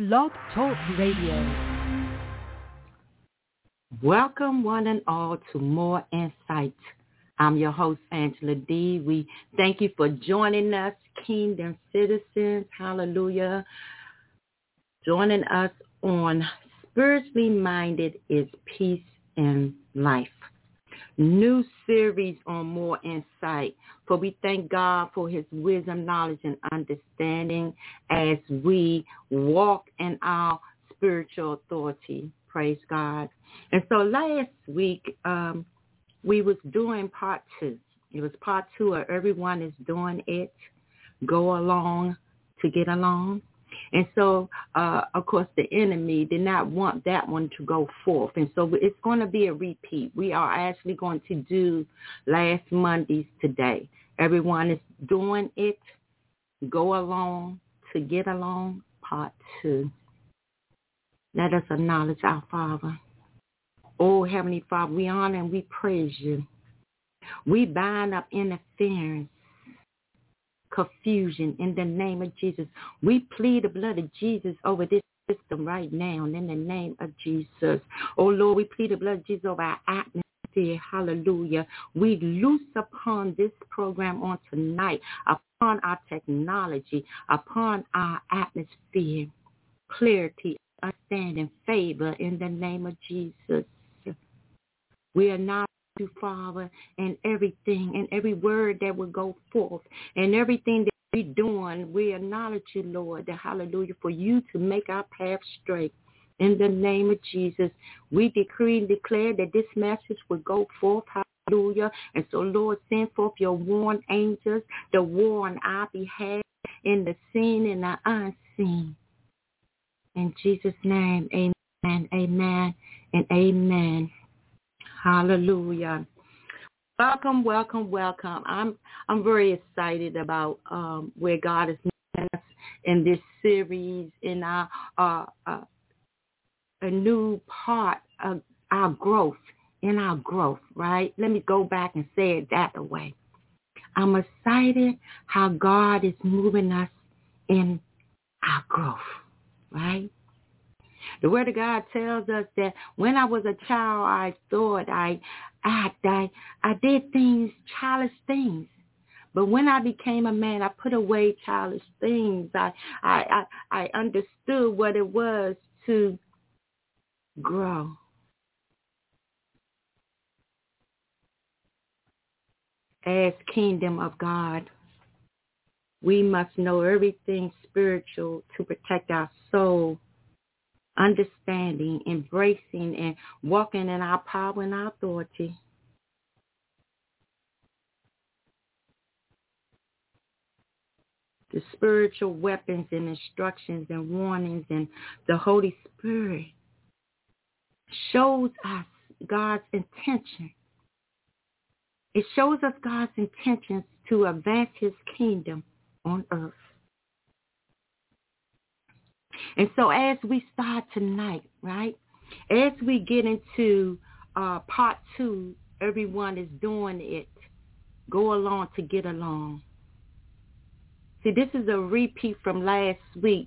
Blog Talk Radio. Welcome one and all to More Insight. I'm your host, Angela D. We thank you for joining us, Kingdom citizens. Hallelujah. Joining us on Spiritually Minded is Peace and Life. New series on More Insight. For we thank God for his wisdom, knowledge, and understanding as we walk in our spiritual authority. Praise God. And so last week, we was doing part 2. It was part 2 of Everyone is Doing It. Go along to get along. And so, of course, the enemy did not want that one to go forth. And so it's going to be a repeat. We are actually going to do last Monday's today. Everyone is doing it. Go along to get along, part 2. Let us acknowledge our Father. Oh, Heavenly Father, we honor and we praise you. We bind up interference, confusion in the name of Jesus. We plead the blood of Jesus over this system right now in the name of Jesus. Oh, Lord, we plead the blood of Jesus over our atmosphere. Hallelujah. We loose upon this program on tonight, upon our technology, upon our atmosphere, clarity, understanding, favor in the name of Jesus. We are not you, Father, and everything and every word that will go forth and everything that we're doing, we acknowledge you, Lord, hallelujah, for you to make our path straight. In the name of Jesus, we decree and declare that this message will go forth, hallelujah. And so, Lord, send forth your warring angels to war on our behalf in the seen and the unseen. In Jesus' name, amen, amen, and amen. Hallelujah. Welcome, welcome, welcome. I'm very excited about where God is moving us in this series, in our a new part of our growth, right? Let me go back and say it that way. I'm excited how God is moving us in our growth, right? The Word of God tells us that when I was a child, I thought I did things, childish things. But when I became a man, I put away childish things. I understood what it was to grow. As kingdom of God, we must know everything spiritual to protect our soul, understanding, embracing, and walking in our power and our authority. The spiritual weapons and instructions and warnings and the Holy Spirit shows us God's intention. It shows us God's intentions to advance his kingdom on earth. And so as we start tonight, right, as we get into part 2, everyone is doing it. Go along to get along. See, this is a repeat from last week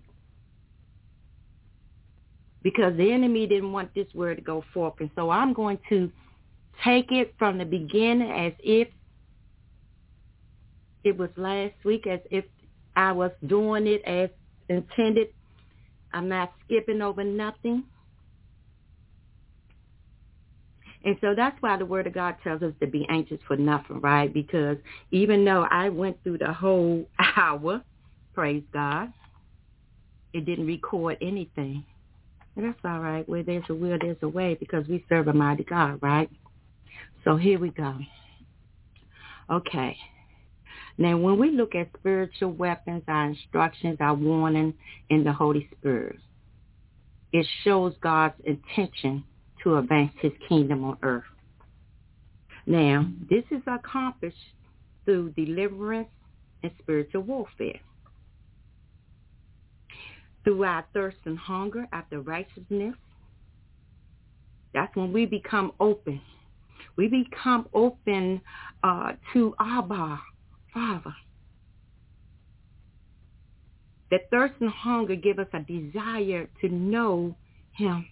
because the enemy didn't want this word to go forth. And so I'm going to take it from the beginning as if it was last week, as if I was doing it as intended. I'm not skipping over nothing. And so that's why the Word of God tells us to be anxious for nothing, right? Because even though I went through the whole hour, praise God, it didn't record anything. And that's all right. Where there's a will, there's a way, because we serve a mighty God, right? So here we go. Okay. Now, when we look at spiritual weapons, our instructions, our warning in the Holy Spirit, it shows God's intention to advance his kingdom on earth. Now, this is accomplished through deliverance and spiritual warfare. Through our thirst and hunger after righteousness, that's when we become open. We become open to Abba, Father. That thirst and hunger give us a desire to know him.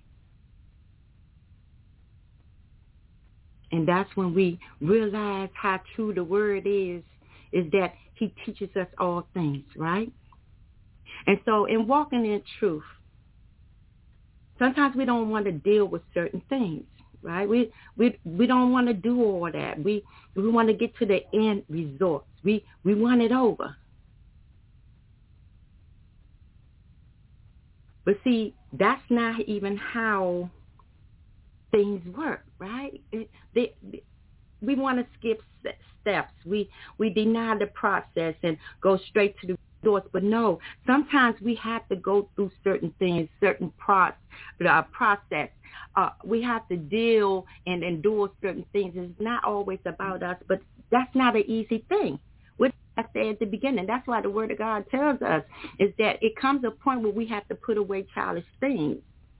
And that's when we realize how true the word is that he teaches us all things, right? And so in walking in truth, sometimes we don't want to deal with certain things, right? We don't want to do all that. We want to get to the end result. We want it over. But see, that's not even how things work, right? We want to skip steps. We deny the process and go straight to the results. But no, sometimes we have to go through certain things, certain process. We have to deal and endure certain things. It's not always about us, but that's not an easy thing. What I said at the beginning, that's why the Word of God tells us is that it comes a point where we have to put away childish things.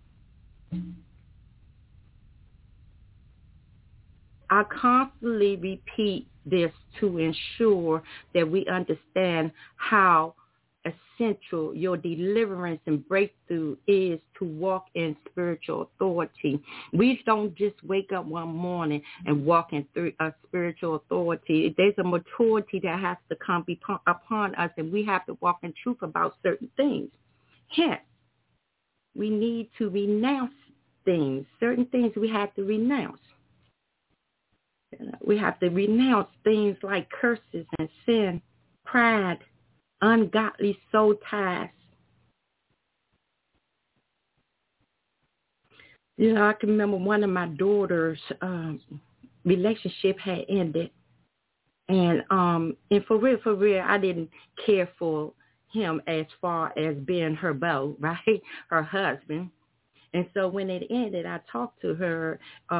I constantly repeat this to ensure that we understand how essential your deliverance and breakthrough is to walk in spiritual authority. We don't just wake up one morning and walk in a spiritual authority. There's a maturity that has to come upon us, and we have to walk in truth about certain things. Hence, we need to renounce things. Certain things we have to renounce. We have to renounce things like curses and sin, pride, ungodly soul ties. You know, I can remember one of my daughter's relationship had ended. And for real, I didn't care for him as far as being her beau, right? Her husband. And so when it ended, I talked to her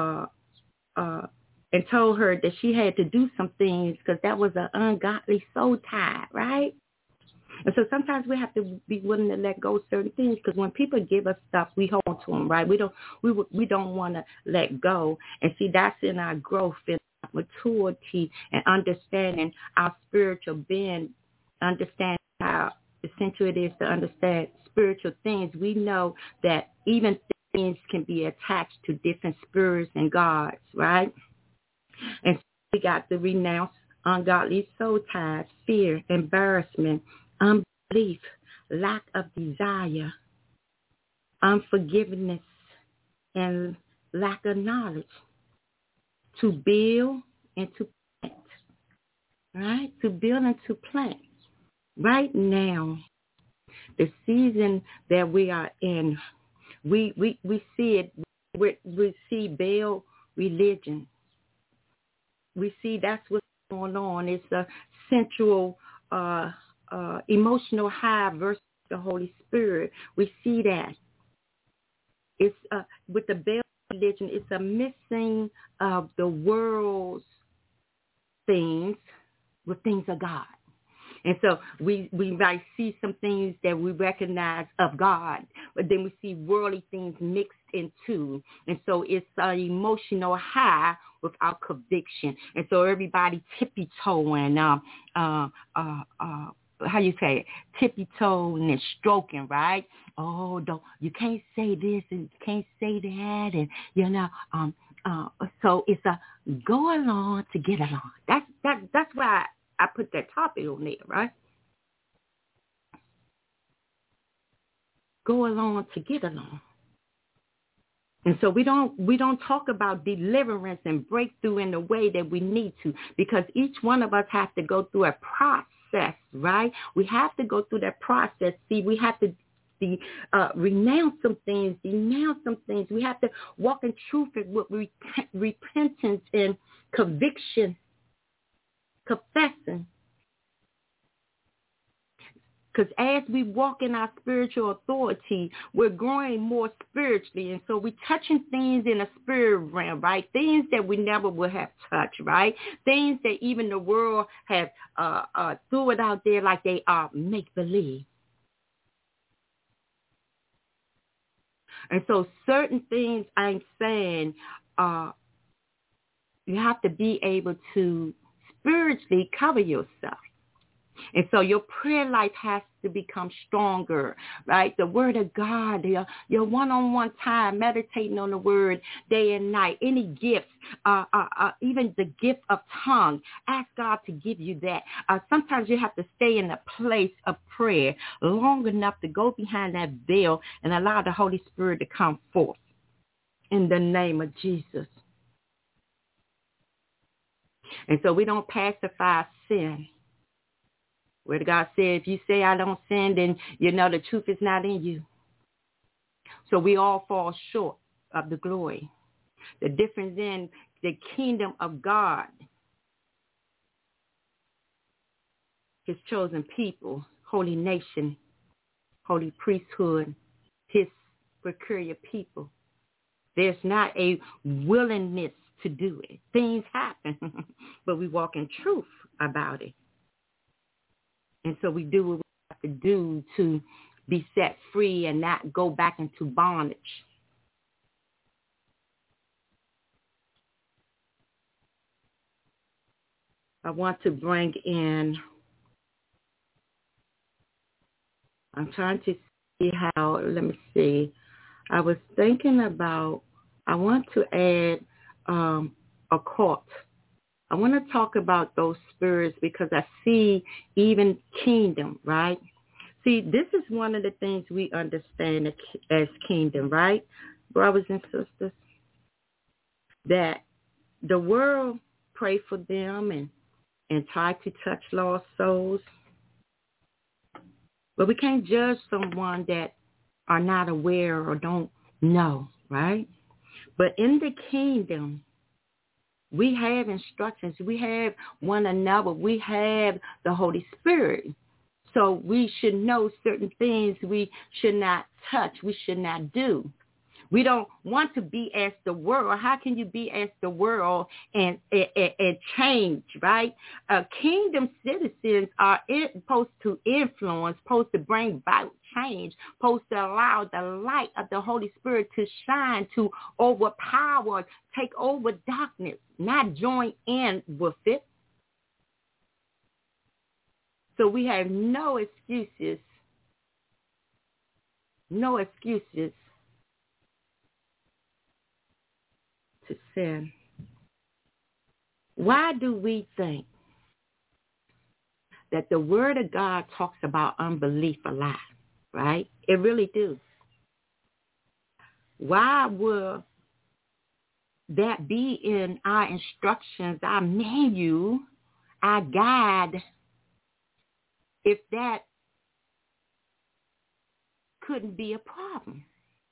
and told her that she had to do some things because that was an ungodly soul tie, right? And so sometimes we have to be willing to let go of certain things because when people give us stuff, we hold to them, right? We don't want to let go. And see, that's in our growth and maturity and understanding our spiritual being, understanding how essential it is to understand spiritual things. We know that even things can be attached to different spirits and gods, right? And so we got to renounce ungodly soul ties, fear, embarrassment, unbelief, lack of desire, unforgiveness, and lack of knowledge. To build and to plant, right? To build and to plant. Right now, the season that we are in, we see it. We see Baal religion. We see that's what's going on. It's a sensual, emotional high versus the Holy Spirit. We see that. It's with the Baal religion, it's a mixing of the world's things with things of God. And so we might see some things that we recognize of God, but then we see worldly things mixed into. And so it's an emotional high without conviction. And so everybody tippy-toeing, how you say it, tippy-toeing and stroking, right? Oh, you can't say this and you can't say that. And, you know, so it's a go along to get along. That's why I put that topic on there, right? Go along to get along. And so we don't talk about deliverance and breakthrough in the way that we need to, because each one of us has to go through a process, right? We have to go through that process. See, we have to renounce some things, denounce some things. We have to walk in truth with repentance and conviction, confessing. Because as we walk in our spiritual authority, we're growing more spiritually. And so we're touching things in a spirit realm, right? Things that we never would have touched, right? Things that even the world have threw it out there like they are make-believe. And so certain things I'm saying, you have to be able to spiritually cover yourself. And so your prayer life has to become stronger, right? The word of God, your one-on-one time, meditating on the word day and night, any gifts, even the gift of tongue, ask God to give you that. Sometimes you have to stay in a place of prayer long enough to go behind that veil and allow the Holy Spirit to come forth in the name of Jesus. And so we don't pacify sin. Word of God said, if you say I don't sin, then you know the truth is not in you. So we all fall short of the glory. The difference in the kingdom of God, his chosen people, holy nation, holy priesthood, his peculiar people. There's not a willingness to do it. Things happen, but we walk in truth about it. And so we do what we have to do to be set free and not go back into bondage. I want to bring in, I'm trying to see how, let me see. I was thinking about, I want to add occult. I want to talk about those spirits because I see even kingdom, right? See, this is one of the things we understand as kingdom, right, brothers and sisters? That the world pray for them and try to touch lost souls. But we can't judge someone that are not aware or don't know, right? But in the kingdom, we have instructions. We have one another. We have the Holy Spirit. So we should know certain things we should not touch, we should not do. We don't want to be as the world. How can you be as the world and change, right? Kingdom citizens are supposed to influence, supposed to bring about change, supposed to allow the light of the Holy Spirit to shine, to overpower, take over darkness, not join in with it. So we have no excuses to sin. Why do we think that the Word of God talks about unbelief a lot, right? It really do. Why will that be in our instructions, our menu, our guide, if that couldn't be a problem?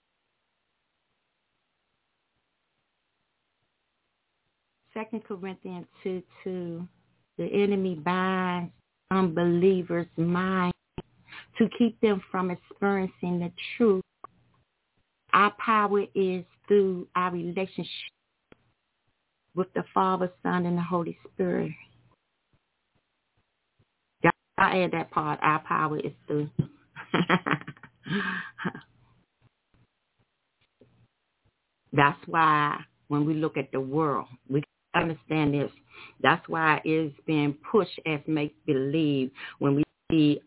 2 Corinthians 2:2, the enemy binds unbelievers' mind to keep them from experiencing the truth. Our power is through our relationship with the Father, Son, and the Holy Spirit. I add that part. Our power is through. That's why when we look at the world, we understand this. That's why it's being pushed as make-believe. When we see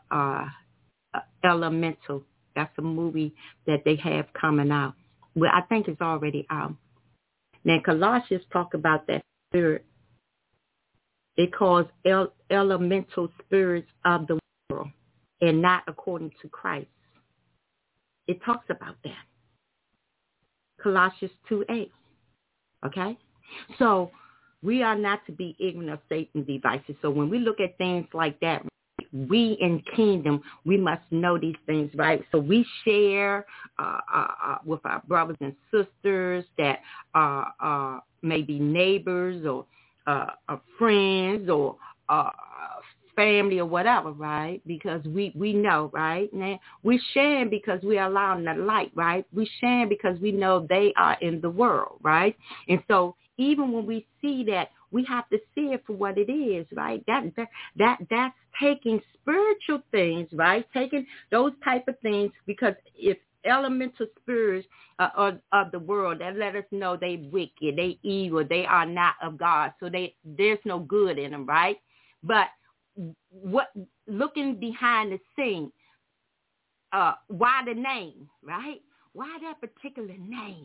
Elemental, that's a movie that they have coming out. Well, I think it's already out. Now, Colossians talk about that spirit. It calls elemental spirits of the world and not according to Christ. It talks about that. Colossians 2:8. Okay? So we are not to be ignorant of Satan's devices. So when we look at things like that, we in kingdom, we must know these things, right? So we share with our brothers and sisters that are maybe neighbors or friends or family or whatever, right? Because we know, right? Now, we're sharing because we are allowing the light, right? We're sharing because we know they are in the world, right? And so even when we see that, we have to see it for what it is, right? That's taking spiritual things, right? Taking those type of things, because if elemental spirits of the world, that let us know they wicked, they evil, they are not of God. So there's no good in them, right? But what looking behind the scene. Why the name, right? Why that particular name?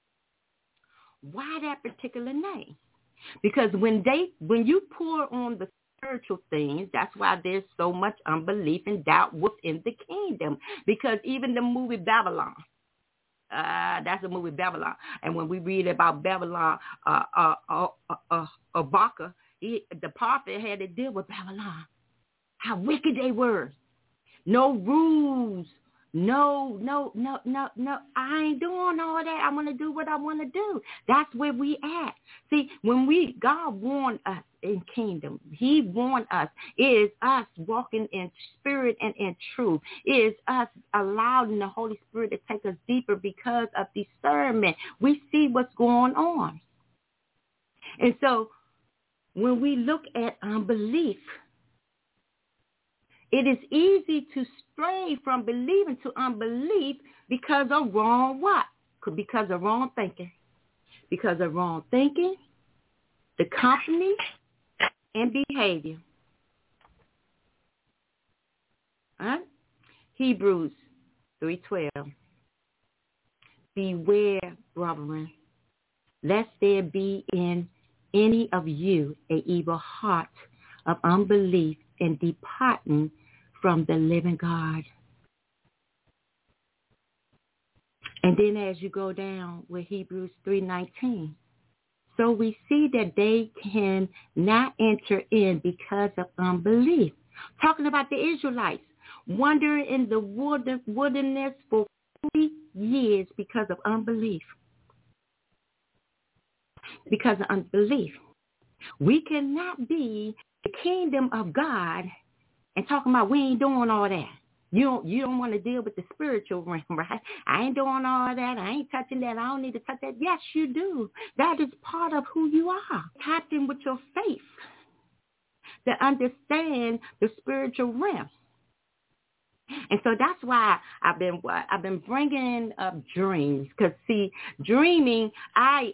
Why that particular name? Because when you pour on the spiritual things, that's why there's so much unbelief and doubt within the kingdom. Because even the movie Babylon, that's the movie Babylon. And when we read about Babylon, Habakkuk, the prophet had to deal with Babylon. How wicked they were. No rules. No. I ain't doing all that. I want to do what I want to do. That's where we at. See, when God warned us in kingdom, he warned us. It is us walking in spirit and in truth. It is us allowing the Holy Spirit to take us deeper because of discernment. We see what's going on. And so when we look at unbelief, it is easy to stray from believing to unbelief because of wrong what? Because of wrong thinking. Because of wrong thinking, the company, and behavior. Right? Hebrews 3:12. Beware, brethren, lest there be in any of you an evil heart of unbelief and departing from the living God. And then as you go down with Hebrews 3:19, so we see that they can not enter in because of unbelief. Talking about the Israelites, wandering in the wilderness for 40 years because of unbelief. Because of unbelief. We cannot be the kingdom of God and talking about we ain't doing all that. You don't want to deal with the spiritual realm, right? I ain't doing all that. I ain't touching that. I don't need to touch that. Yes, you do. That is part of who you are. Tapped in with your faith to understand the spiritual realm. And so that's why I've been bringing up dreams. Because see, dreaming, I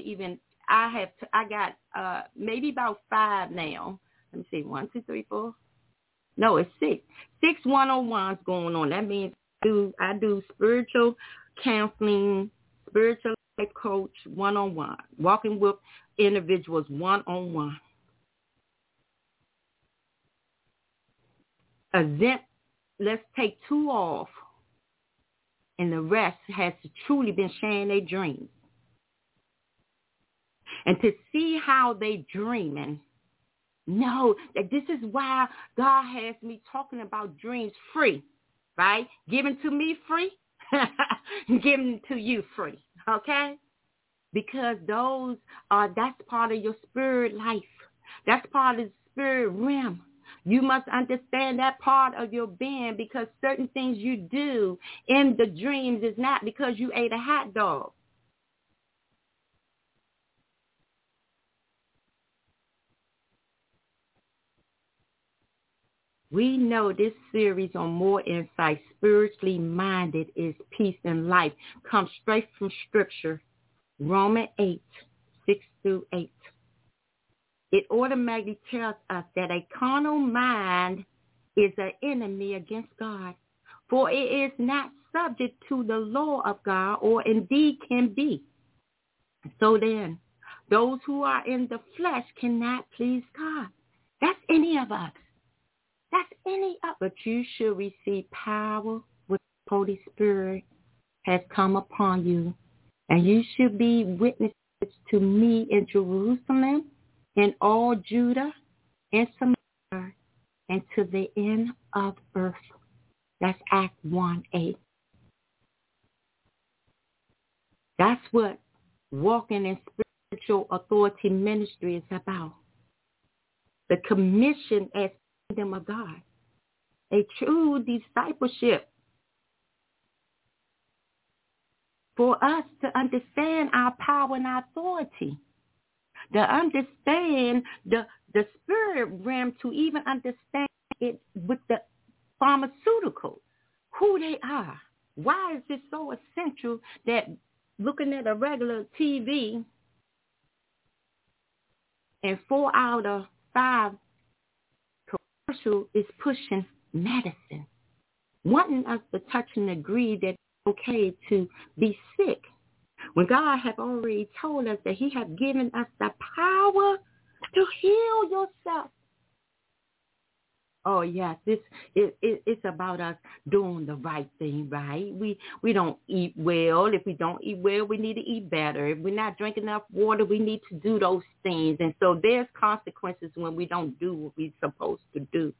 got maybe about 5 now. Let me see, 1, 2, 3, 4. No, it's 6. 6 101s going on. That means I do spiritual counseling, spiritual life coach 1-on-1, walking with individuals 1-on-1. Let's take 2 off, and the rest has truly been sharing their dreams. And to see how they dreaming, know that this is why God has me talking about dreams free, right? Given to me free, given to you free, okay? Because that's part of your spirit life. That's part of the spirit realm. You must understand that part of your being, because certain things you do in the dreams is not because you ate a hot dog. We know this series on More Insight, Spiritually Minded is Peace and Life, comes straight from Scripture, Romans 8, 6-8. It automatically tells us that a carnal mind is an enemy against God, for it is not subject to the law of God, or indeed can be. So then, those who are in the flesh cannot please God. That's any of us. That's any of us. But you should receive power when the Holy Spirit has come upon you. And you should be witnesses to me in Jerusalem, in all Judah, and Samaria, and to the end of earth. That's Acts 1:8. That's what walking in spiritual authority ministry is about. The commission as kingdom of God. A true discipleship. For us to understand our power and our authority. To understand the spirit realm, to even understand it with the pharmaceuticals, who they are. Why is it so essential that looking at a regular TV and 4 out of 5 commercial is pushing medicine, wanting us to touch and agree that it's okay to be sick, when God has already told us that he has given us the power to heal yourself. Oh, yes, it's about us doing the right thing, right? We don't eat well. If we don't eat well, we need to eat better. If we're not drinking enough water, we need to do those things. And so there's consequences when we don't do what we're supposed to do.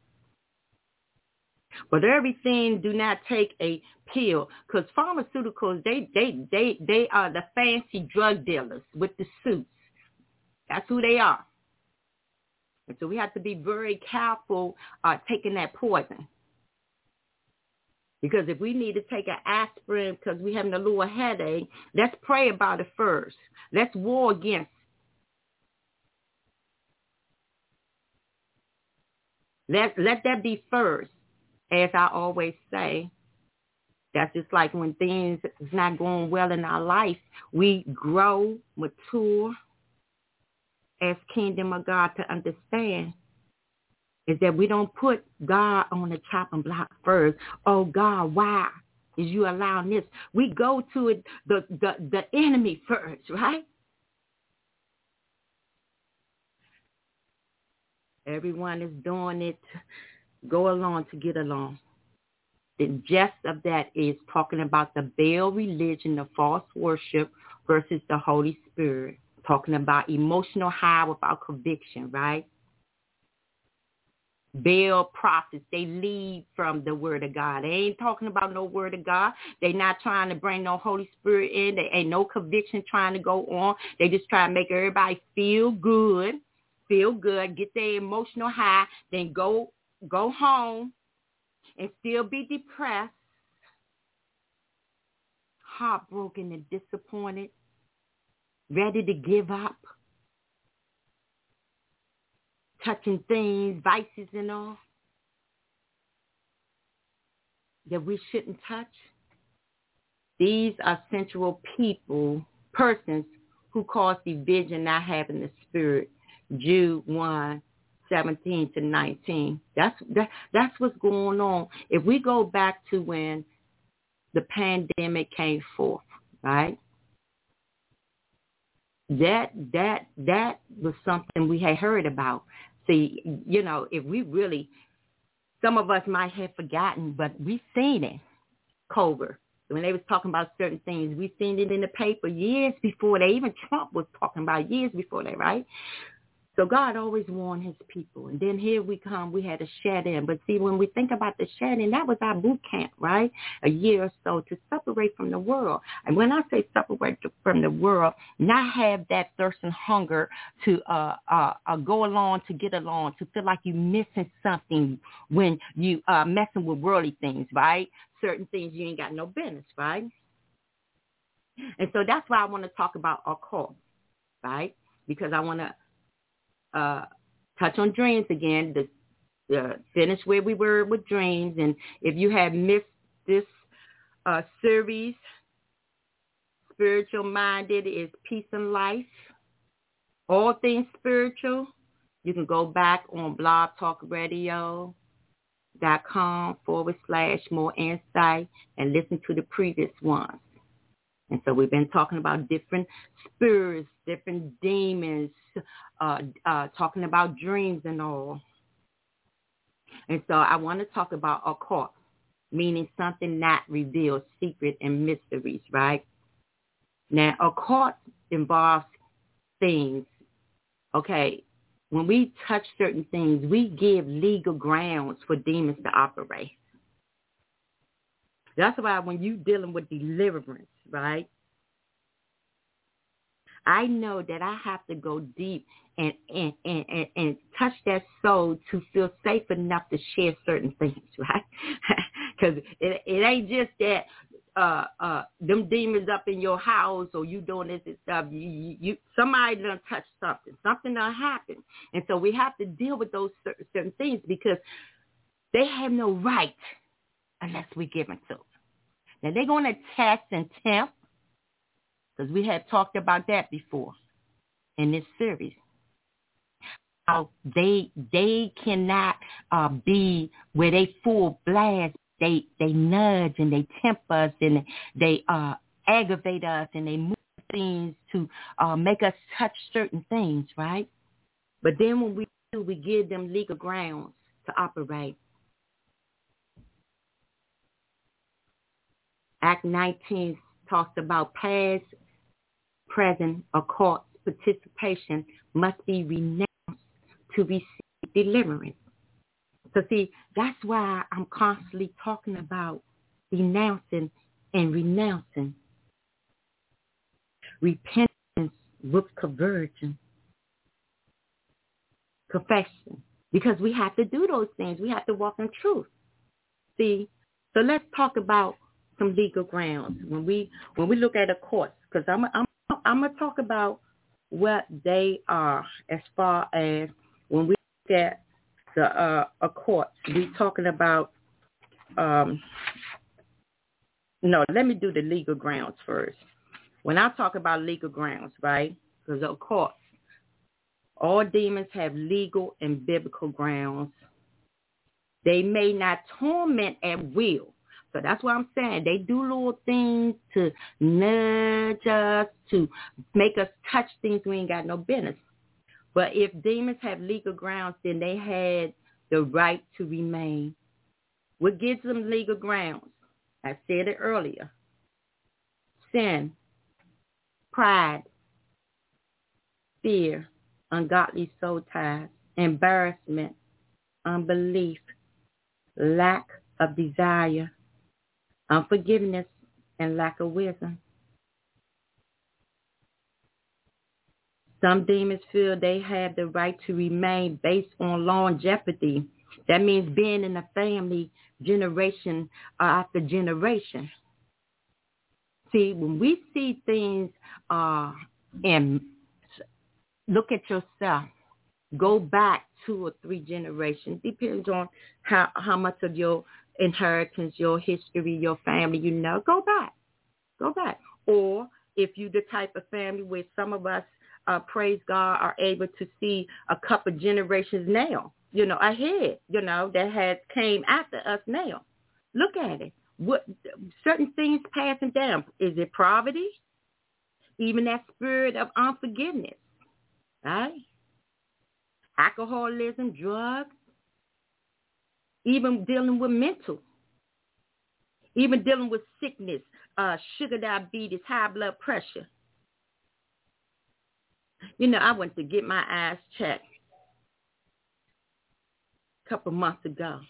But everything, do not take a pill, because pharmaceuticals, they are the fancy drug dealers with the suits. That's who they are. And so we have to be very careful taking that poison. Because if we need to take an aspirin because we're having a little headache, let's pray about it first. Let's war against. Let that be first. As I always say, that's just like when things is not going well in our life, we grow, mature, as kingdom of God to understand is that we don't put God on the chopping block first. Oh, God, why is you allowing this? We go to it, the enemy first, right? Everyone is doing it. Go along to get along. The gist of that is talking about the Baal religion, the false worship versus the Holy Spirit. Talking about emotional high without conviction, right? Baal prophets, they lead from the word of God. They ain't talking about no word of God. They not trying to bring no Holy Spirit in. There ain't no conviction trying to go on. They just try to make everybody feel good, get their emotional high, then go home and still be depressed, heartbroken and disappointed, ready to give up, touching things, vices and all that we shouldn't touch. These are sensual persons who cause division, not having the Spirit. Jude 1:17-19. That's what's going on. If we go back to when the pandemic came forth, right? That was something we had heard about. See, if we really, some of us might have forgotten, but we seen it, COVID. When they was talking about certain things, we seen it in the paper years before that. Even Trump was talking about years before that, right? So God always warned his people. And then here we come, we had a shut-in. But see, when we think about the shut-in, that was our boot camp, right? A year or so to separate from the world. And when I say separate from the world, not have that thirst and hunger to go along, to get along, to feel like you're missing something when you messing with worldly things, right? Certain things you ain't got no business, right? And so that's why I want to talk about occult, right? Because I want to touch on dreams again, finish where we were with dreams. And if you have missed this series, Spiritual Minded is Peace and Life, all things spiritual, you can go back on blogtalkradio.com/more insight and listen to the previous ones. And so we've been talking about different spirits, different demons, talking about dreams and all. And so I want to talk about occult, meaning something not revealed, secret and mysteries, right? Now, occult involves things, okay? When we touch certain things, we give legal grounds for demons to operate. That's why when you're dealing with deliverance, right, I know that I have to go deep and touch that soul to feel safe enough to share certain things, right? Because it ain't just that them demons up in your house or you doing this and stuff. You somebody done touch something done happened. And so we have to deal with those certain things because they have no right unless we give them to them. Now, they're going to test and tempt, because we have talked about that before in this series. how they cannot be where they full blast. They nudge and they tempt us and they aggravate us and they move things to make us touch certain things, right? But then when we do, we give them legal grounds to operate. Act 19 talks about past, present, or court participation must be renounced to receive deliverance. So see, that's why I'm constantly talking about denouncing and renouncing. Repentance with conversion. Confession. Because we have to do those things. We have to walk in truth. See, so let's talk about some legal grounds when we look at a court, because I'm gonna talk about what they are as far as when we look at the a court. We talking about no. Let me do the legal grounds first. When I talk about legal grounds, right? Because of course, all demons have legal and biblical grounds. They may not torment at will. So that's what I'm saying. They do little things to nudge us, to make us touch things we ain't got no business. But if demons have legal grounds, then they had the right to remain. What gives them legal grounds? I said it earlier. Sin, pride, fear, ungodly soul ties, embarrassment, unbelief, lack of desire, unforgiveness, and lack of wisdom. Some demons feel they have the right to remain based on longevity. That means being in the family generation after generation. See, when we see things and look at yourself, go back 2 or 3 generations. Depends on how much of your inheritance, your history, your family, you know. Go back. Or if you're the type of family where some of us, praise God, are able to see a couple generations now, you know, ahead, you know, that has came after us now. Look at it. What certain things passing down. Is it poverty? Even that spirit of unforgiveness, right? Alcoholism, drugs, even dealing with mental, even dealing with sickness, sugar diabetes, high blood pressure. You know, I went to get my eyes checked a couple months ago.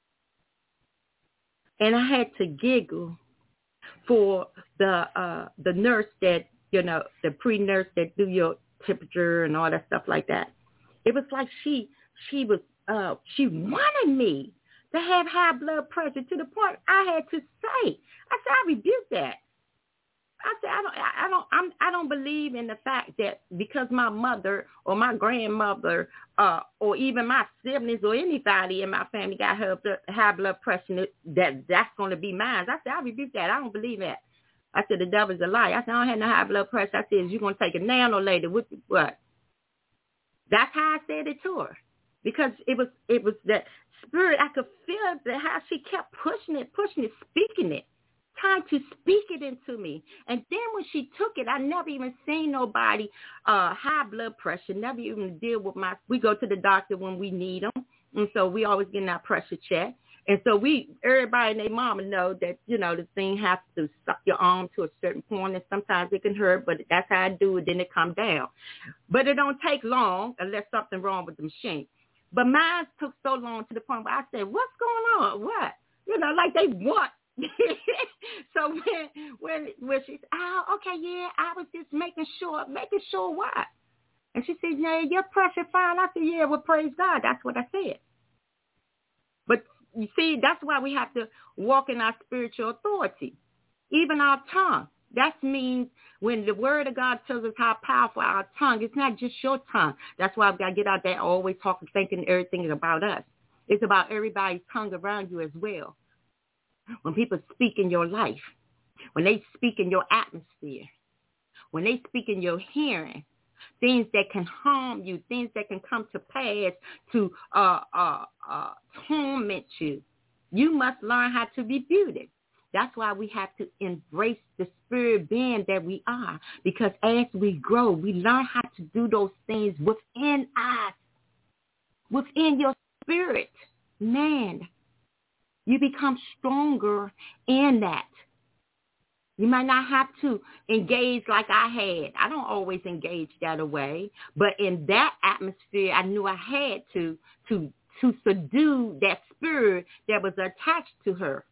And I had to giggle for the nurse that, you know, the pre-nurse that do your temperature and all that stuff like that. It was like she wanted me to have high blood pressure to the point I had to say, I rebuke that. I said, I don't believe in the fact that because my mother or my grandmother or even my siblings or anybody in my family got high blood pressure, that's going to be mine. I said, I rebuke that. I don't believe that. I said, the devil's a lie. I said, I don't have no high blood pressure. I said, you're going to take it now or later. What? That's how I said it to her. Because it was that spirit. I could feel how she kept pushing it, speaking it, trying to speak it into me. And then when she took it, I never even seen nobody high blood pressure, never even deal with we go to the doctor when we need them. And so we always getting our pressure checked. And so everybody and their mama know that, you know, the thing has to suck your arm to a certain point, and sometimes it can hurt, but that's how I do it, then it come down. But it don't take long unless something wrong with the machine. But mine took so long to the point where I said, what's going on? What? You know, like they want. So when she said, oh, okay, yeah, I was just making sure what? And she said, yeah, your pressure fine. I said, yeah, well, praise God. That's what I said. But you see, that's why we have to walk in our spiritual authority, even our tongue. That means when the word of God tells us how powerful our tongue, it's not just your tongue. That's why I've got to get out there always talking, thinking everything is about us. It's about everybody's tongue around you as well. When people speak in your life, when they speak in your atmosphere, when they speak in your hearing, things that can harm you, things that can come to pass to torment you. You must learn how to rebuke it. That's why we have to embrace the spirit being that we are, because as we grow, we learn how to do those things within us, within your spirit. Man, you become stronger in that. You might not have to engage like I had. I don't always engage that way, but in that atmosphere, I knew I had to subdue that spirit that was attached to her.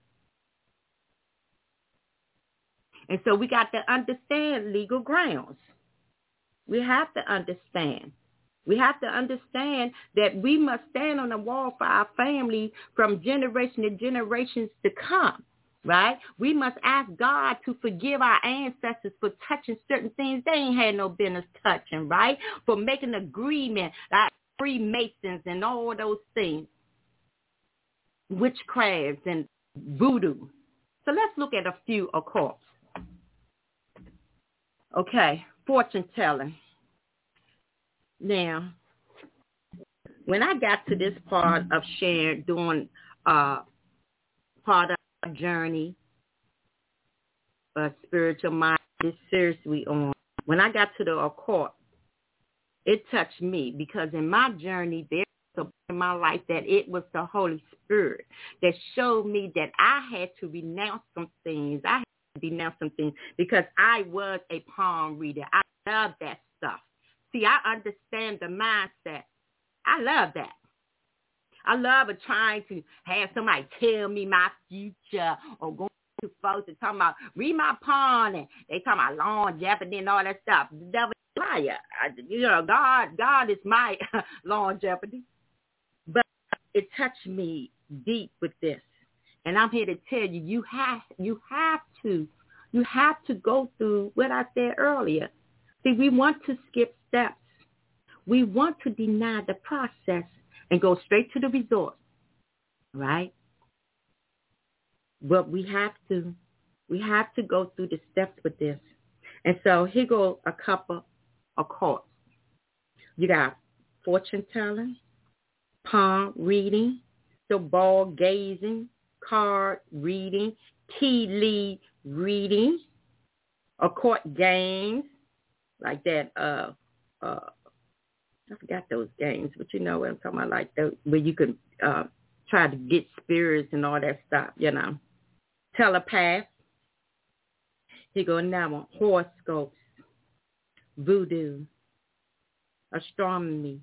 And so we got to understand legal grounds. We have to understand. We have to understand that we must stand on the wall for our family from generation to generations to come, right? We must ask God to forgive our ancestors for touching certain things they ain't had no business touching, right? For making agreement, like Freemasons and all those things, witchcrafts and voodoo. So let's look at a few occults. Okay, fortune telling. Now, when I got to this part of sharing, doing part of our journey, spiritual mind, is seriously on. When I got to the occult, it touched me because in my journey, there was a point in my life that it was the Holy Spirit that showed me that I had to renounce some things. I had to denounce some things because I was a palm reader. I love that stuff. See, I understand the mindset. I love that. I love trying to have somebody tell me my future or going to folks and talking about read my palm and they talking about longevity and all that stuff. The devil is a liar. God is my longevity. But it touched me deep with this. And I'm here to tell you, you have to go through what I said earlier. See, we want to skip steps. We want to deny the process and go straight to the result, right? But we have to go through the steps with this. And so here go a couple of cards. You got fortune telling, palm reading, the ball gazing, card reading, tea leaf reading, occult games, like that, I forgot those games, but you know what I'm talking about, like those, where you could try to get spirits and all that stuff, you know. Telepath. Here go another one. Horoscopes, voodoo, astronomy.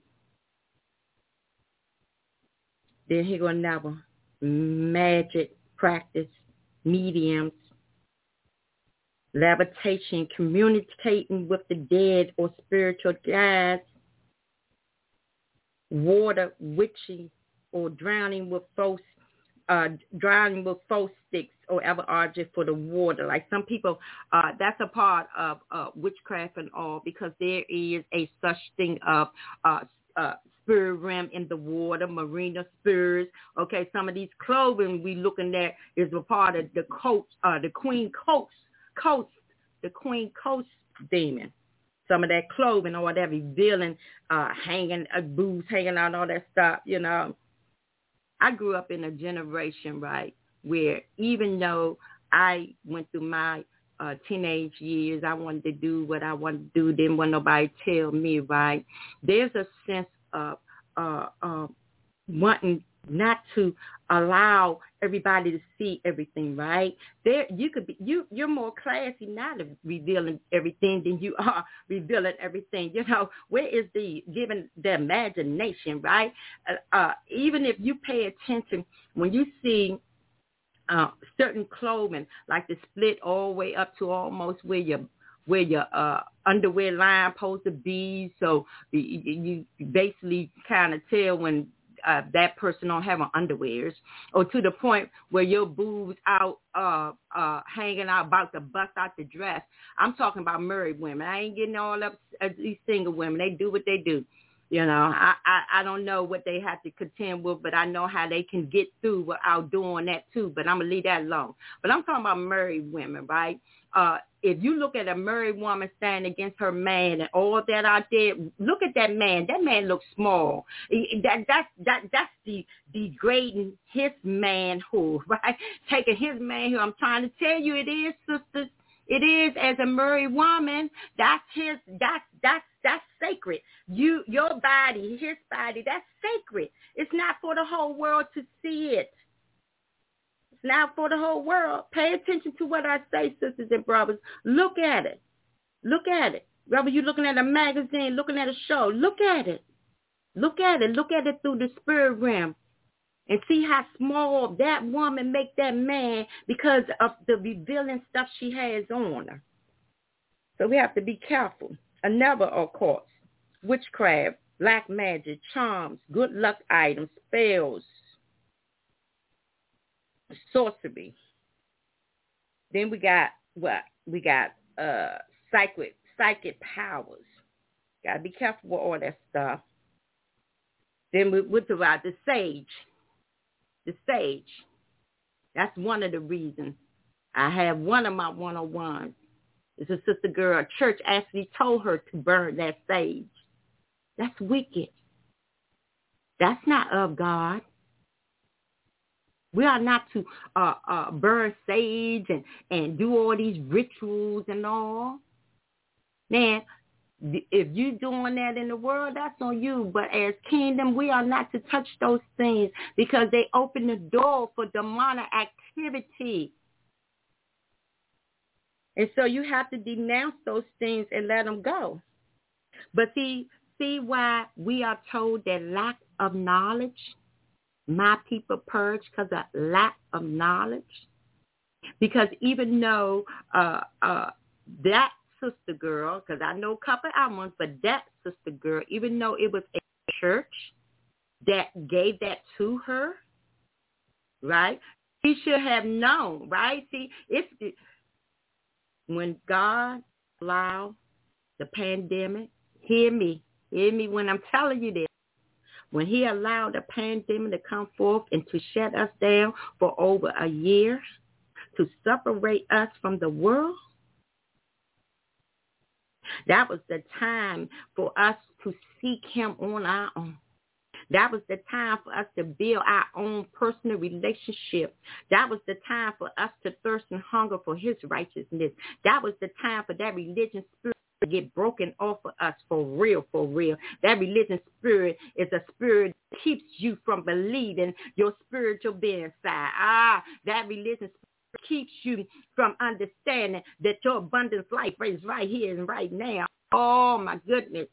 Then here go another one. Magic practice, mediums, levitation, communicating with the dead or spiritual guides, water witching or drowning with false sticks or other object for the water. Like some people, that's a part of witchcraft and all, because there is a such thing of spirit realm in the water, marina spirits. Okay, some of these clothing we looking at is a part of the coast, the Queen Coast, the Queen Coast demon. Some of that clothing or whatever, revealing, hanging, boobs hanging out, all that stuff, you know. I grew up in a generation, right, where even though I went through my teenage years, I wanted to do what I wanted to do, didn't want nobody tell me, right? There's a sense of wanting not to allow everybody to see everything, right? There, you could be, you're more classy now to revealing everything than you are revealing everything. You know, where is the giving the imagination, right? Even if you pay attention, when you see certain clothing, like the split all the way up to almost where your underwear line supposed to be, so you basically kind of tell when that person don't have on underwears, or to the point where your boobs out hanging out, about to bust out the dress. I'm talking about married women. I ain't getting all up these single women. They do what they do. I don't know what they have to contend with, but I know how they can get through without doing that too. But I'm going to leave that alone. But I'm talking about married women, right? If you look at a married woman standing against her man and all that out there, look at that man. That man looks small. That's degrading his manhood, right? Taking his manhood. I'm trying to tell you it is, sisters. It is, as a married woman, that's sacred. Your body, his body, that's sacred. It's not for the whole world to see it. It's not for the whole world. Pay attention to what I say, sisters and brothers. Look at it. Look at it. Whether you're looking at a magazine, looking at a show, look at it. Look at it. Look at it through the spirit realm. And see how small that woman make that man because of the revealing stuff she has on her. So we have to be careful. Another, of course, witchcraft, black magic, charms, good luck items, spells, sorcery. Then we got what? We got psychic powers. Gotta be careful with all that stuff. Then we're about the sage. The sage. That's one of the reasons. I have one of my one-on-ones. It's a sister girl. A church actually told her to burn that sage. That's wicked. That's not of God. We are not to burn sage and do all these rituals and all. Man, if you're doing that in the world, that's on you. But as kingdom, we are not to touch those things because they open the door for demonic activity. And so you have to denounce those things and let them go. But see why we are told that lack of knowledge, my people perish because of lack of knowledge. Because even though that sister girl, because I know a couple albums, but that sister girl, even though it was a church that gave that to her, right? She should have known, right? See, when God allowed the pandemic, hear me when I'm telling you this. When he allowed the pandemic to come forth and to shut us down for over a year, to separate us from the world, that was the time for us to seek him on our own. That was the time for us to build our own personal relationship. That was the time for us to thirst and hunger for his righteousness. That was the time for that religion spirit to get broken off of us for real, for real. That religion spirit is a spirit that keeps you from believing your spiritual being side. That religion spirit keeps you from understanding that your abundant life is right here and right now. Oh, my goodness.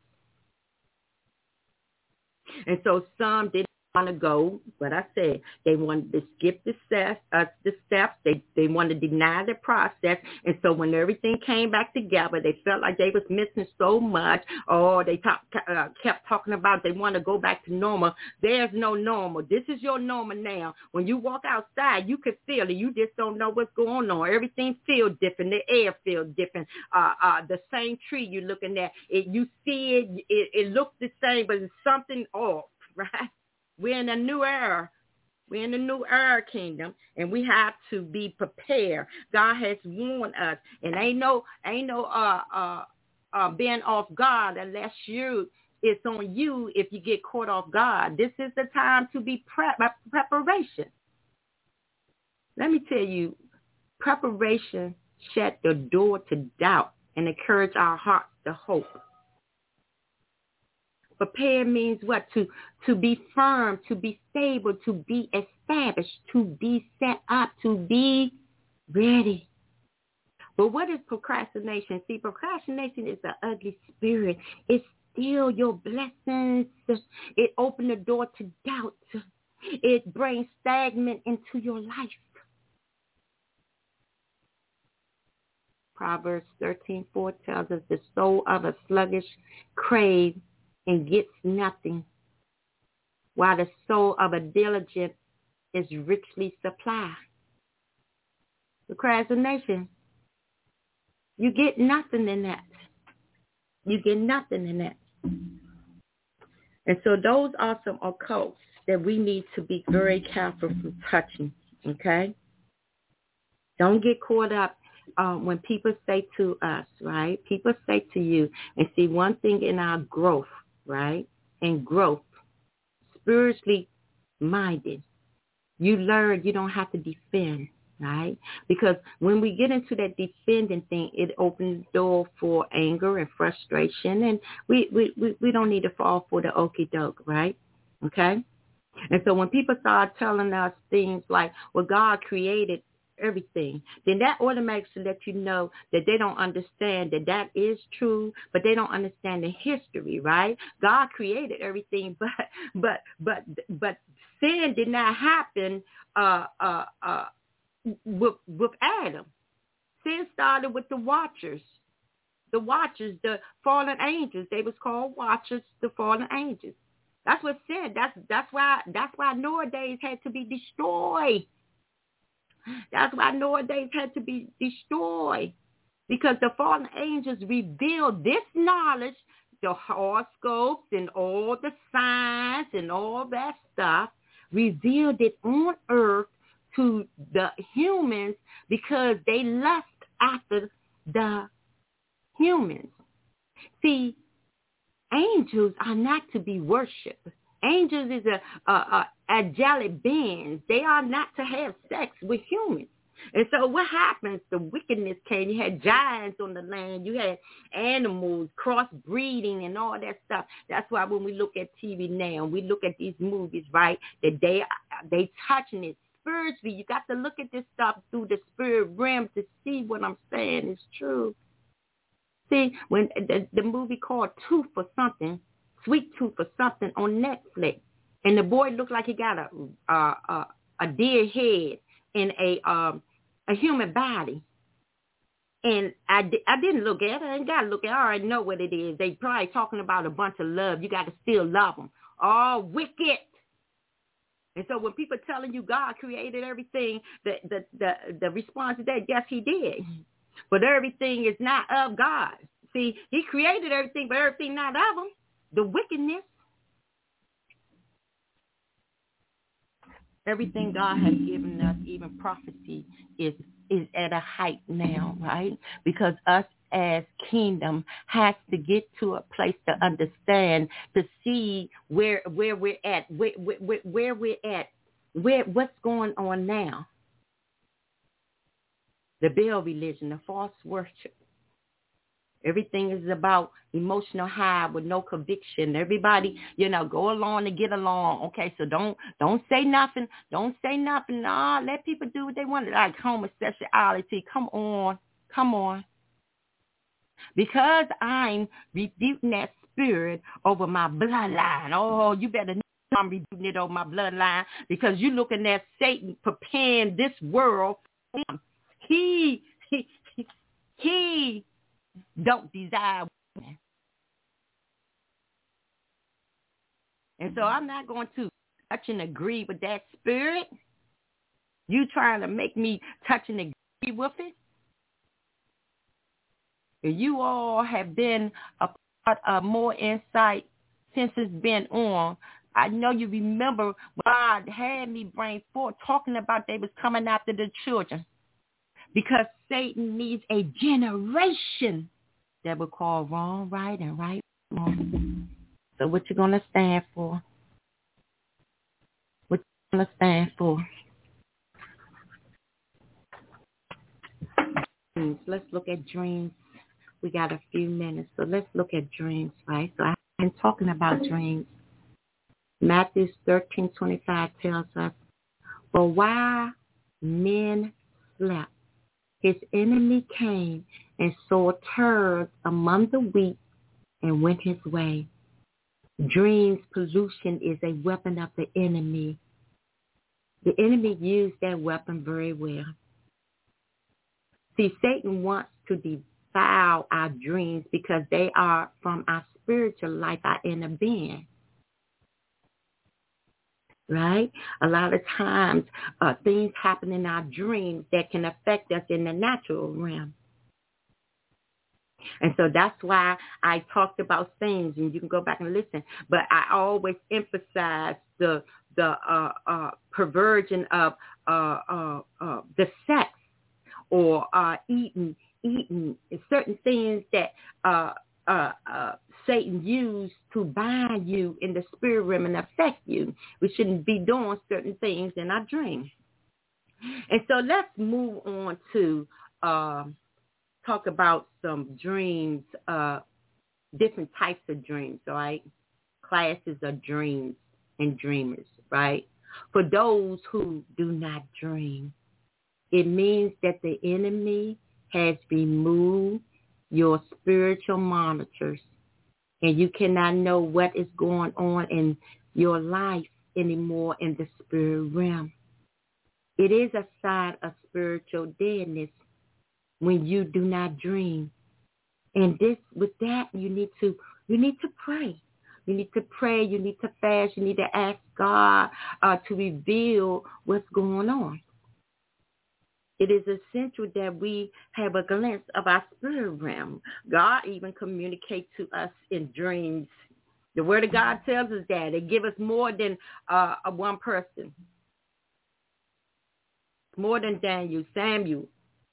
And so some didn't want to go, but I said they wanted to skip the steps. They wanted to deny the process. And so when everything came back together, they felt like they was missing so much. Oh, they kept talking about they want to go back to normal. There's no normal. This is your normal now. When you walk outside, you can feel it. You just don't know what's going on. Everything feels different. The air feels different. The same tree you're looking at, you see it looks the same, but it's something off, right? We're in a new era. We're in the new era, kingdom, and we have to be prepared. God has warned us, and ain't no being off guard unless it's on you if you get caught off guard. This is the time to be preparation. Let me tell you, preparation shut the door to doubt and encourage our hearts to hope. Prepare means what? To be firm, to be stable, to be established, to be set up, to be ready. But what is procrastination? See, procrastination is an ugly spirit. It steals your blessings. It opens the door to doubt. It brings stagnant into your life. Proverbs 13:4 tells us the soul of a sluggish craves and gets nothing, while the soul of a diligent is richly supplied. Procrastination, you get nothing in that. You get nothing in that. And so those are some occults that we need to be very careful from touching, okay? Don't get caught up when people say to us, right? People say to you, and see one thing in our growth, right? In growth, spiritually minded, you learn you don't have to defend, right? Because when we get into that defending thing, it opens the door for anger and frustration, and we don't need to fall for the okie doke, right? Okay? And so when people start telling us things like, well, God created everything, then that automatically lets you know that they don't understand that that is true, but they don't understand the history, right? God created everything, but sin did not happen with Adam. Sin started with the watchers, the fallen angels. They was called watchers, the fallen angels. That's what sin. That's why Noah days had to be destroyed. That's why Noah days had to be destroyed, because the fallen angels revealed this knowledge, the horoscopes and all the signs and all that stuff, revealed it on earth to the humans because they lust after the humans. See, angels are not to be worshipped. Angels is a angelic beings. They are not to have sex with humans. And so what happens? The wickedness came. You had giants on the land. You had animals, crossbreeding and all that stuff. That's why when we look at TV now, we look at these movies, right, that they touching it spiritually. You got to look at this stuff through the spirit realm to see what I'm saying is true. See, when the movie called Tooth or something, Sweet Tooth or something on Netflix, and the boy looked like he got a deer head in a human body. And I didn't look at it. I ain't got to look at it. I already know what it is. They probably talking about a bunch of love. You got to still love them. Oh, wicked. And so when people telling you God created everything, the response is that, yes, he did. But everything is not of God. See, he created everything, but everything not of him. The wickedness. Everything God has given us, even prophecy, is at a height now, right? Because us as kingdom has to get to a place to understand, to see where we're at, where we're at, what's going on now. The Baal religion, the false worship. Everything is about emotional high with no conviction. Everybody, go along to get along. Okay, so don't say nothing. Don't say nothing. Nah, let people do what they want. Like homosexuality. Come on. Because I'm rebuking that spirit over my bloodline. Oh, you better know I'm rebuking it over my bloodline, because you're looking at Satan preparing this world for him. He don't desire women. And so I'm not going to touch and agree with that spirit. You trying to make me touch and agree with it? And you all have been a part of More Insight since it's been on. I know you remember when God had me bring forth talking about they was coming after the children, because Satan needs a generation that will call wrong right and right wrong. So what you gonna stand for? What you gonna stand for? Let's look at dreams. We got a few minutes, so let's look at dreams, right? So I've been talking about dreams. Matthew 13:25 tells us, "For while men slept, his enemy came and sowed tares among the wheat and went his way." Dreams pollution is a weapon of the enemy. The enemy used that weapon very well. See, Satan wants to defile our dreams because they are from our spiritual life, our inner being. Right? A lot of times things happen in our dreams that can affect us in the natural realm. And so that's why I talked about things, and you can go back and listen. But I always emphasize the perversion of the sex or eating certain things that Satan used to bind you in the spirit realm and affect you. We shouldn't be doing certain things in our dreams. And so let's move on to talk about some dreams, different types of dreams, all right? Classes of dreams and dreamers, right? For those who do not dream, it means that the enemy has removed your spiritual monitors, and you cannot know what is going on in your life anymore in the spirit realm. It is a sign of spiritual deadness when you do not dream. And with that, you need to pray. You need to pray. You need to fast. You need to ask God to reveal what's going on. It is essential that we have a glimpse of our spirit realm. God even communicates to us in dreams. The Word of God tells us that. It gives us more than one person. More than Daniel, Samuel.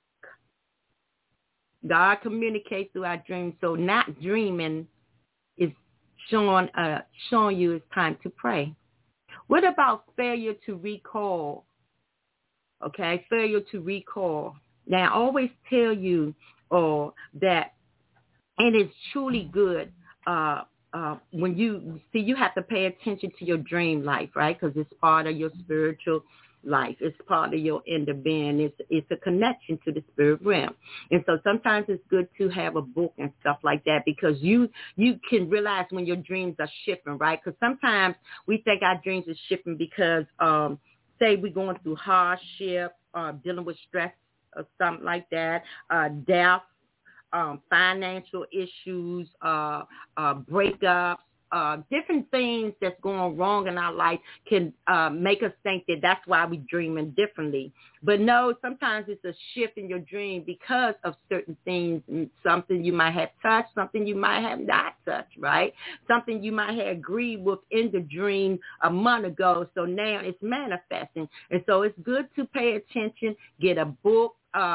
God communicates through our dreams. So not dreaming is showing you it's time to pray. What about failure to recall? Okay, failure to recall. Now, I always tell you that it is truly good when you have to pay attention to your dream life, right? Because it's part of your spiritual life. It's part of your inner being. It's a connection to the spirit realm. And so sometimes it's good to have a book and stuff like that, because you can realize when your dreams are shifting, right? Because sometimes we think our dreams are shifting because say we're going through hardship, dealing with stress or something like that, death, financial issues, breakups, different things that's going wrong in our life can make us think that that's why we're dreaming differently. But no, sometimes it's a shift in your dream because of certain things, something you might have touched, something you might have not touched, right? Something you might have agreed with in the dream a month ago, so now it's manifesting. And so it's good to pay attention, get a book,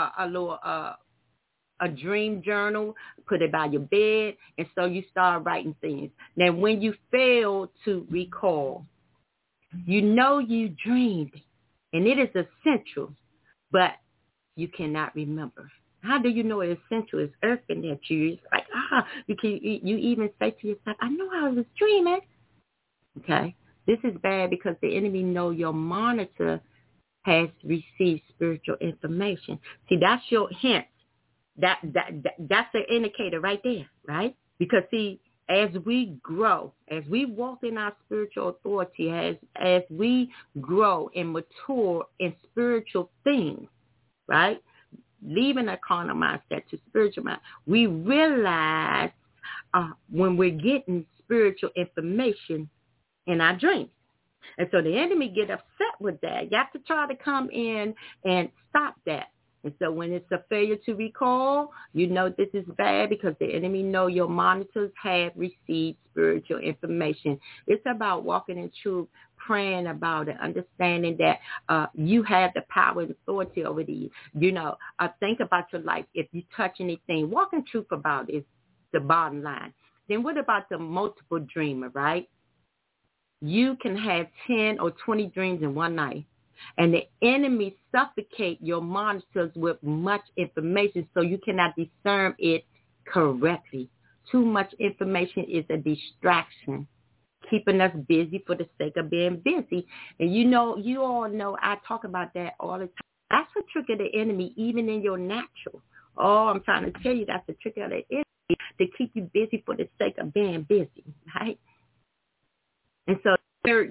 a dream journal, put it by your bed, and so you start writing things. Now, when you fail to recall, you know you dreamed, and it is essential, but you cannot remember. How do you know it's essential? It's irking at you. It's like, you even say to yourself, I know I was dreaming. Okay, this is bad because the enemy know your monitor has received spiritual information. See, that's your hint. That's an indicator right there, right? Because see, as we grow, as we walk in our spiritual authority, as we grow and mature in spiritual things, right? Leaving a carnal mindset to spiritual mind, we realize when we're getting spiritual information in our dreams. And so the enemy get upset with that. You have to try to come in and stop that. And so when it's a failure to recall, you know this is bad because the enemy know your monitors have received spiritual information. It's about walking in truth, praying about it, understanding that you have the power and authority over you. You know, think about your life. If you touch anything, walk in truth about it is the bottom line. Then what about the multiple dreamer, right? You can have 10 or 20 dreams in one night. And the enemy suffocate your monitors with much information so you cannot discern it correctly. Too much information is a distraction, keeping us busy for the sake of being busy. And you all know I talk about that all the time. That's a trick of the enemy, even in your natural. Oh, I'm trying to tell you that's a trick of the enemy to keep you busy for the sake of being busy, right? And so you're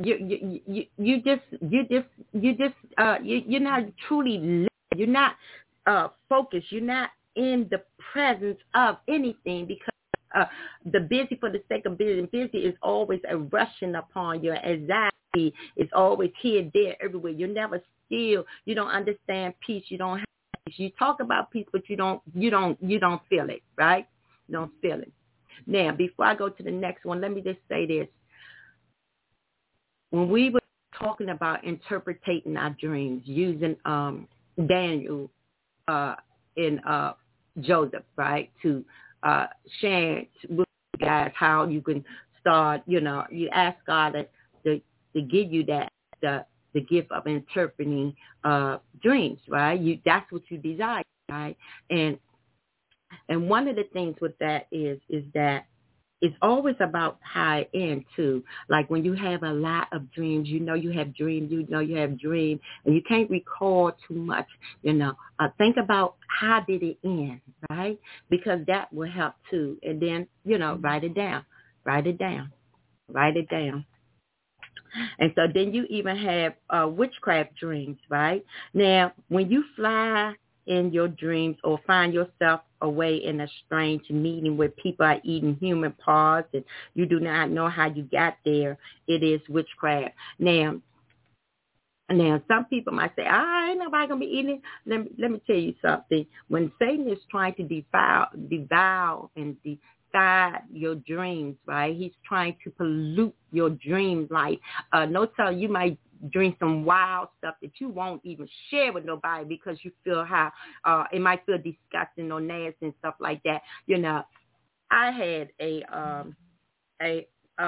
not truly living. You're not focused. You're not in the presence of anything because the busy for the sake of being busy is always a rushing upon your anxiety. It's always here, there, everywhere. You're never still. You don't understand peace. You don't have peace. You talk about peace, but you don't feel it, right? Don't feel it. Now, before I go to the next one, let me just say this. When we were talking about interpreting our dreams, using Daniel and Joseph, right, to share with you guys how you can start, you ask God to give you that, the gift of interpreting dreams, right? That's what you desire, right? And one of the things with that is that it's always about how it ends too. Like when you have a lot of dreams, you have dreams, and you can't recall too much, think about how did it end, right? Because that will help too. And then, write it down. And so then you even have witchcraft dreams, right? Now, when you fly in your dreams or find yourself away in a strange meeting where people are eating human parts and you do not know how you got there, it is witchcraft. Now, some people might say, ain't nobody going to be eating it. Let me tell you something. When Satan is trying to devour and decide your dreams, right, he's trying to pollute your dream life. No telling, you might dream some wild stuff that you won't even share with nobody because you feel how it might feel disgusting or nasty and stuff like that. I had a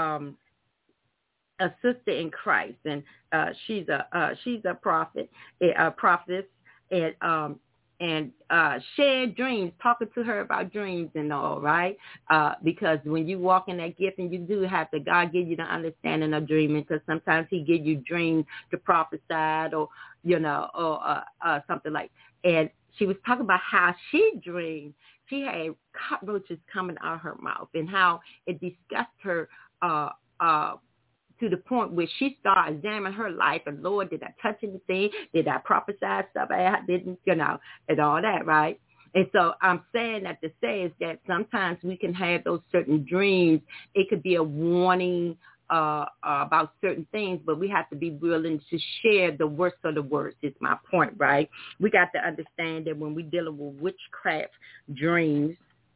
sister in Christ, and she's a prophetess, and shared dreams, talking to her about dreams and all, right? Because when you walk in that gift, and you do have to, God give you the understanding of dreaming, because sometimes he give you dreams to prophesy or, or something like. And she was talking about how she dreamed. She had cockroaches coming out of her mouth and how it disgusted her to the point where she started examining her life. And Lord, did I touch anything? Did I prophesy stuff I didn't, and all that, right? And so I'm saying that to say is that sometimes we can have those certain dreams. It could be a warning about certain things, but we have to be willing to share the worst of the worst is my point, right? We got to understand that when we're dealing with witchcraft dreams,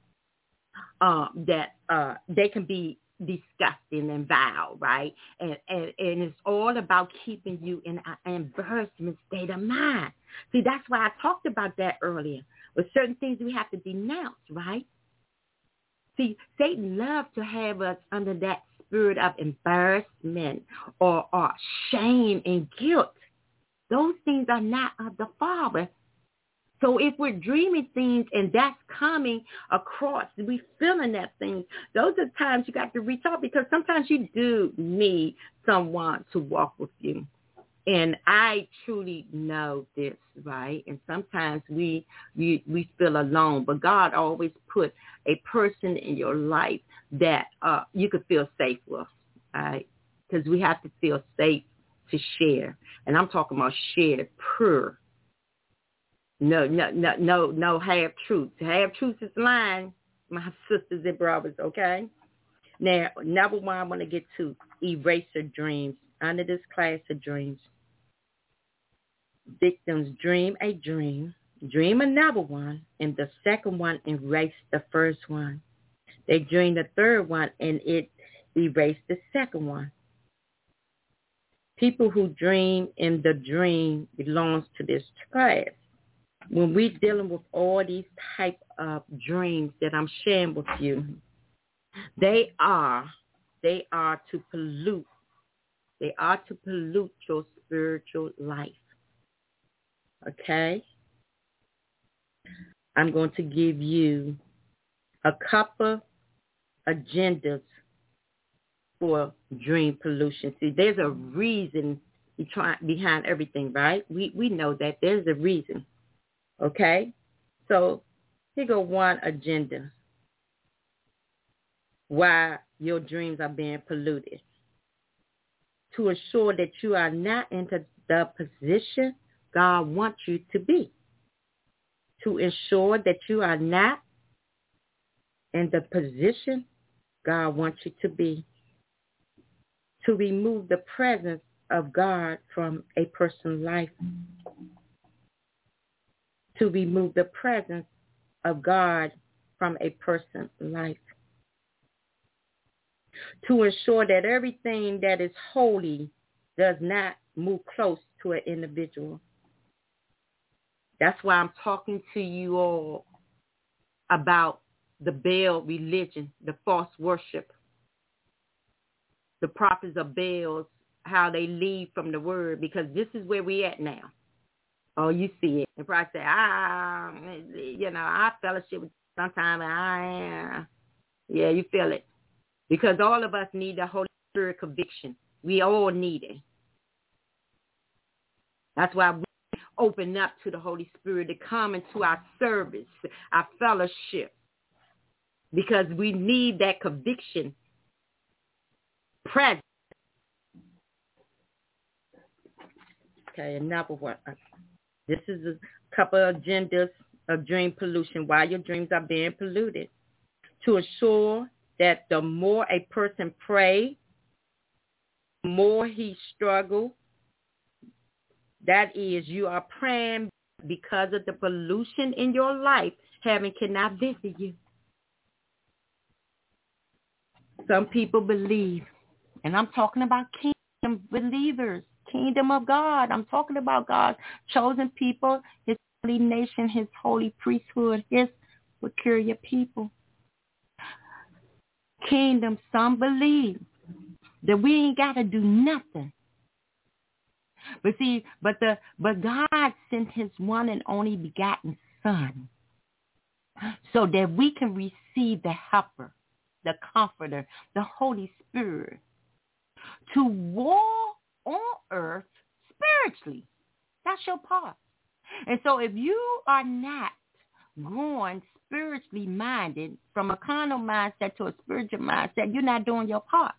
that they can be disgusting and vile, right? And it's all about keeping you in an embarrassment state of mind. See, that's why I talked about that earlier. With certain things we have to denounce, right? See, Satan loves to have us under that spirit of embarrassment or shame and guilt. Those things are not of the Father. So if we're dreaming things and that's coming across, we feeling that thing, those are times you got to reach out, because sometimes you do need someone to walk with you. And I truly know this, right? And sometimes we feel alone, but God always put a person in your life that you could feel safe with, right? Because we have to feel safe to share. And I'm talking about share pure. No half truth. Half truth is lying, my sisters and brothers, okay? Now, number one, I want to get to eraser dreams. Under this class of dreams, victims dream a dream, dream another one, and the second one erased the first one. They dream the third one, and it erased the second one. People who dream in the dream belongs to this class. When we're dealing with all these type of dreams that I'm sharing with you, they are to pollute. They are to pollute your spiritual life. Okay? I'm going to give you a couple agendas for dream pollution. See, there's a reason behind everything, right? We know that there's a reason. Okay? So here go one agenda why your dreams are being polluted. To ensure that you are not into the position God wants you to be. To ensure that you are not in the position God wants you to be. To remove the presence of God from a person's life. To remove the presence of God from a person's life, to ensure that everything that is holy does not move close to an individual. That's why I'm talking to you all about the Baal religion, the false worship, the prophets of Baals, how they leave from the word, because this is where we at now. Oh, you see it. And probably say, I fellowship with sometimes. Yeah, you feel it. Because all of us need the Holy Spirit conviction. We all need it. That's why we open up to the Holy Spirit to come into our service, our fellowship, because we need that conviction present. Okay, another one. This is a couple of agendas of dream pollution, why your dreams are being polluted. To assure that the more a person prays, the more he struggles. That is, you are praying because of the pollution in your life. Heaven cannot visit you. Some people believe, and I'm talking about kingdom believers, kingdom of God. I'm talking about God's chosen people, his holy nation, his holy priesthood, his peculiar people. Kingdom, some believe that we ain't got to do nothing. But see, but God sent his one and only begotten Son so that we can receive the helper, the comforter, the Holy Spirit to war on earth spiritually. That's your part. And so if you are not growing spiritually minded from a carnal mindset to a spiritual mindset, you're not doing your part.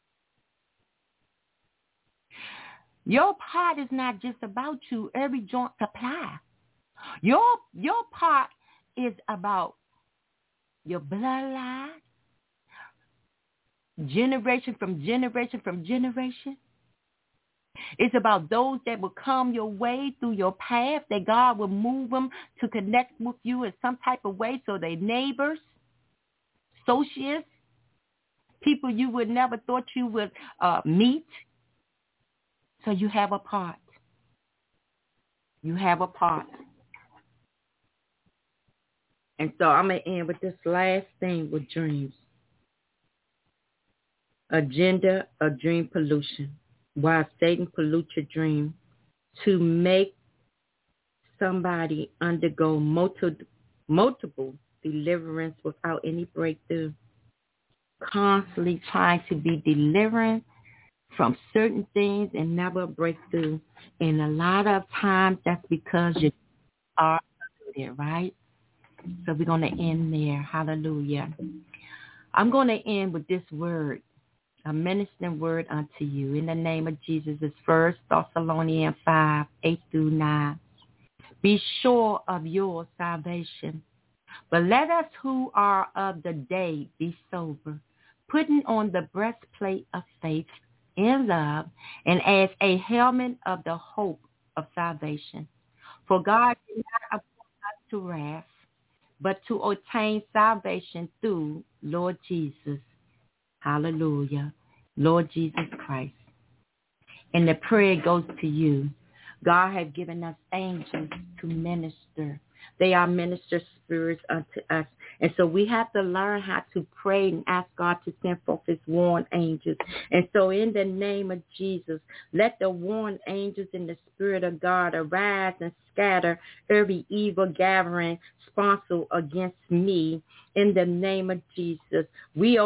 Your part is not just about you, every joint supply. Your part is about your bloodline, generation from generation. It's about those that will come your way through your path, that God will move them to connect with you in some type of way, so they neighbors, associates, people you would never thought you would meet. So you have a part. You have a part. And so I'm going to end with this last thing with dreams. Agenda of dream pollution. Why Satan pollutes your dream to make somebody undergo multiple deliverance without any breakthrough. Constantly trying to be delivered from certain things and never break through. And a lot of times that's because you are there, right? So we're going to end there. Hallelujah. I'm going to end with this word, a ministering word unto you. In the name of Jesus, it's 1 Thessalonians 5, 8 through 9. Be sure of your salvation. But let us who are of the day be sober, putting on the breastplate of faith in love, and as a helmet of the hope of salvation. For God did not appoint us to wrath, but to obtain salvation through Lord Jesus. Hallelujah. Lord Jesus Christ. And the prayer goes to you. God has given us angels to minister. They are minister spirits unto us. And so we have to learn how to pray and ask God to send forth his warring angels. And so in the name of Jesus, let the warring angels in the spirit of God arise and scatter every evil gathering sponsored against me. In the name of Jesus, we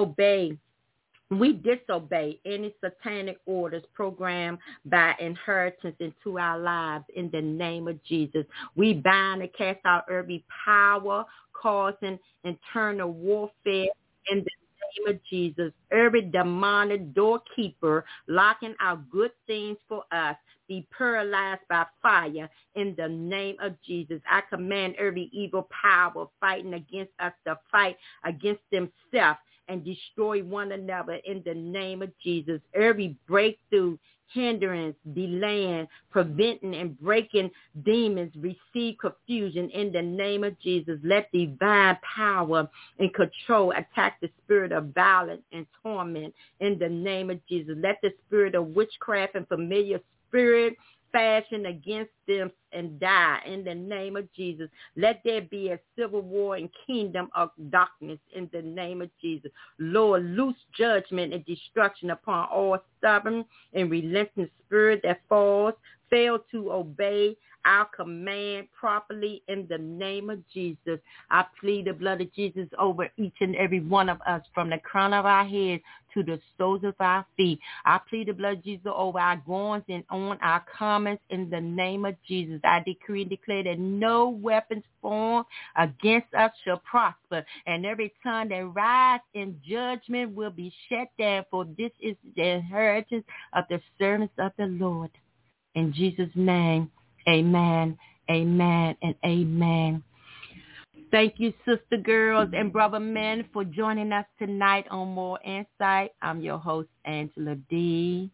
disobey any satanic orders programmed by inheritance into our lives in the name of Jesus. We bind and cast out every power causing internal warfare in the name of Jesus. Every demonic doorkeeper locking out good things for us be paralyzed by fire in the name of Jesus. I command every evil power fighting against us to fight against themselves and destroy one another in the name of Jesus. Every breakthrough, hindrance, delaying, preventing, and breaking demons receive confusion in the name of Jesus. Let divine power and control attack the spirit of violence and torment in the name of Jesus. Let the spirit of witchcraft and familiar spirit fashion against them and die in the name of Jesus. Let there be a civil war and kingdom of darkness in the name of Jesus. Lord, loose judgment and destruction upon all stubborn and relentless spirit that fail to obey our command properly in the name of Jesus. I plead the blood of Jesus over each and every one of us from the crown of our heads to the soles of our feet. I plead the blood of Jesus over our goings and on our comments in the name of Jesus. I decree and declare that no weapons formed against us shall prosper, and every tongue that rises in judgment will be shut down, for this is the inheritance of the servants of the Lord. In Jesus' name, amen, amen, and amen. Thank you, sister girls and brother men, for joining us tonight on More Insight. I'm your host, Angela D.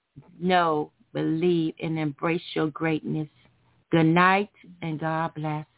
Know, believe, and embrace your greatness. Good night, and God bless.